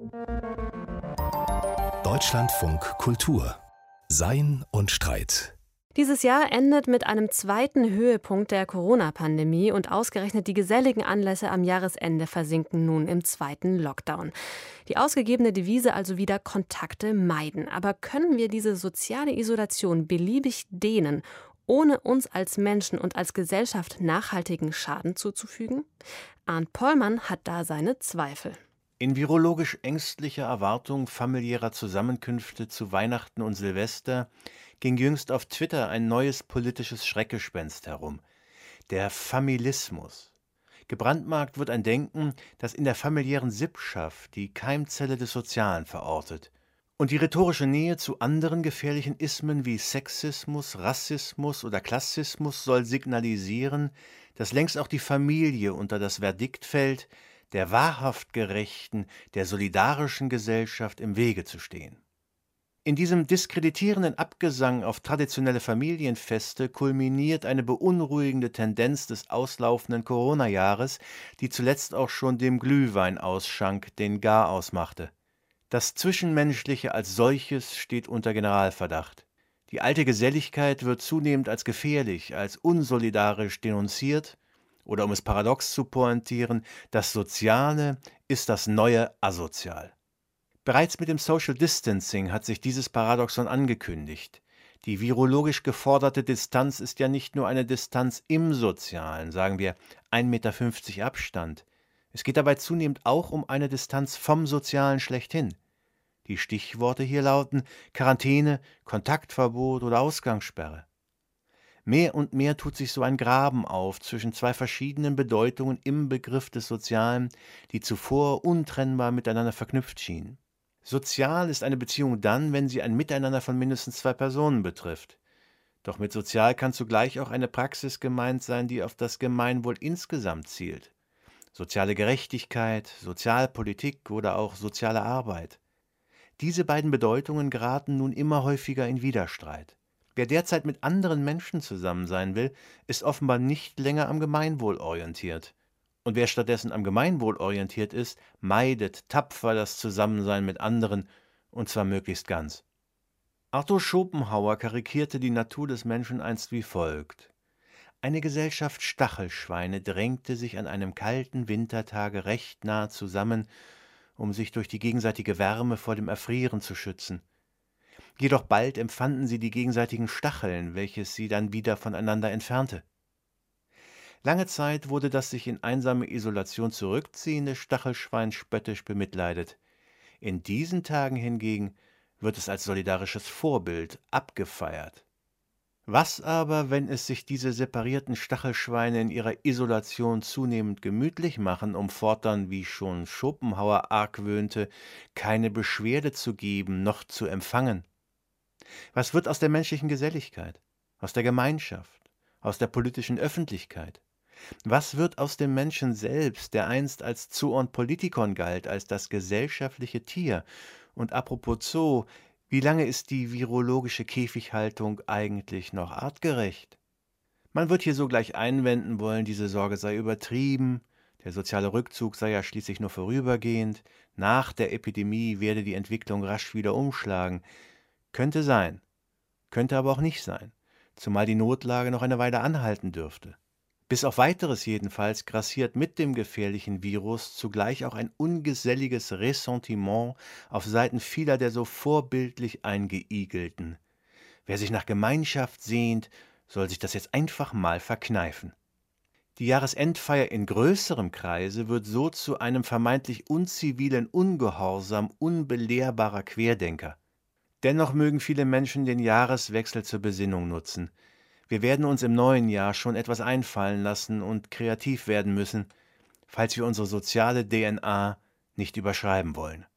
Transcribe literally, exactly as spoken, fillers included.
Deutschlandfunk Kultur. Sein und Streit. Dieses Jahr endet mit einem zweiten Höhepunkt der Corona-Pandemie und ausgerechnet die geselligen Anlässe am Jahresende versinken nun im zweiten Lockdown. Die ausgegebene Devise also wieder Kontakte meiden. Aber können wir diese soziale Isolation beliebig dehnen, ohne uns als Menschen und als Gesellschaft nachhaltigen Schaden zuzufügen? Arndt Pollmann hat da seine Zweifel. In virologisch ängstlicher Erwartung familiärer Zusammenkünfte zu Weihnachten und Silvester ging jüngst auf Twitter ein neues politisches Schreckgespenst herum: der Familismus. Gebrandmarkt wird ein Denken, das in der familiären Sippschaft die Keimzelle des Sozialen verortet. Und die rhetorische Nähe zu anderen gefährlichen Ismen wie Sexismus, Rassismus oder Klassismus soll signalisieren, dass längst auch die Familie unter das Verdikt fällt, der wahrhaft gerechten, der solidarischen Gesellschaft im Wege zu stehen. In diesem diskreditierenden Abgesang auf traditionelle Familienfeste kulminiert eine beunruhigende Tendenz des auslaufenden Corona-Jahres, die zuletzt auch schon dem Glühweinausschank den Garaus machte. Das Zwischenmenschliche als solches steht unter Generalverdacht. Die alte Geselligkeit wird zunehmend als gefährlich, als unsolidarisch denunziert. Oder um es paradox zu pointieren, das Soziale ist das neue Asozial. Bereits mit dem Social Distancing hat sich dieses Paradoxon angekündigt. Die virologisch geforderte Distanz ist ja nicht nur eine Distanz im Sozialen, sagen wir ein Meter fünfzig Abstand. Es geht dabei zunehmend auch um eine Distanz vom Sozialen schlechthin. Die Stichworte hier lauten Quarantäne, Kontaktverbot oder Ausgangssperre. Mehr und mehr tut sich so ein Graben auf zwischen zwei verschiedenen Bedeutungen im Begriff des Sozialen, die zuvor untrennbar miteinander verknüpft schienen. Sozial ist eine Beziehung dann, wenn sie ein Miteinander von mindestens zwei Personen betrifft. Doch mit sozial kann zugleich auch eine Praxis gemeint sein, die auf das Gemeinwohl insgesamt zielt. Soziale Gerechtigkeit, Sozialpolitik oder auch soziale Arbeit. Diese beiden Bedeutungen geraten nun immer häufiger in Widerstreit. Wer derzeit mit anderen Menschen zusammen sein will, ist offenbar nicht länger am Gemeinwohl orientiert. Und wer stattdessen am Gemeinwohl orientiert ist, meidet tapfer das Zusammensein mit anderen, und zwar möglichst ganz. Arthur Schopenhauer karikierte die Natur des Menschen einst wie folgt: Eine Gesellschaft Stachelschweine drängte sich an einem kalten Wintertage recht nah zusammen, um sich durch die gegenseitige Wärme vor dem Erfrieren zu schützen. Jedoch bald empfanden sie die gegenseitigen Stacheln, welches sie dann wieder voneinander entfernte. Lange Zeit wurde das sich in einsame Isolation zurückziehende Stachelschwein spöttisch bemitleidet. In diesen Tagen hingegen wird es als solidarisches Vorbild abgefeiert. Was aber, wenn es sich diese separierten Stachelschweine in ihrer Isolation zunehmend gemütlich machen, um fortan, wie schon Schopenhauer argwöhnte, keine Beschwerde zu geben noch zu empfangen? Was wird aus der menschlichen Geselligkeit, aus der Gemeinschaft, aus der politischen Öffentlichkeit? Was wird aus dem Menschen selbst, der einst als Zoon Politikon galt, als das gesellschaftliche Tier? Und apropos Zoo, wie lange ist die virologische Käfighaltung eigentlich noch artgerecht? Man wird hier sogleich einwenden wollen, diese Sorge sei übertrieben, der soziale Rückzug sei ja schließlich nur vorübergehend, nach der Epidemie werde die Entwicklung rasch wieder umschlagen. Könnte sein, könnte aber auch nicht sein, zumal die Notlage noch eine Weile anhalten dürfte. Bis auf Weiteres jedenfalls grassiert mit dem gefährlichen Virus zugleich auch ein ungeselliges Ressentiment auf Seiten vieler der so vorbildlich Eingeigelten. Wer sich nach Gemeinschaft sehnt, soll sich das jetzt einfach mal verkneifen. Die Jahresendfeier in größerem Kreise wird so zu einem vermeintlich unzivilen Ungehorsam unbelehrbarer Querdenker. Dennoch mögen viele Menschen den Jahreswechsel zur Besinnung nutzen. Wir werden uns im neuen Jahr schon etwas einfallen lassen und kreativ werden müssen, falls wir unsere soziale D N A nicht überschreiben wollen.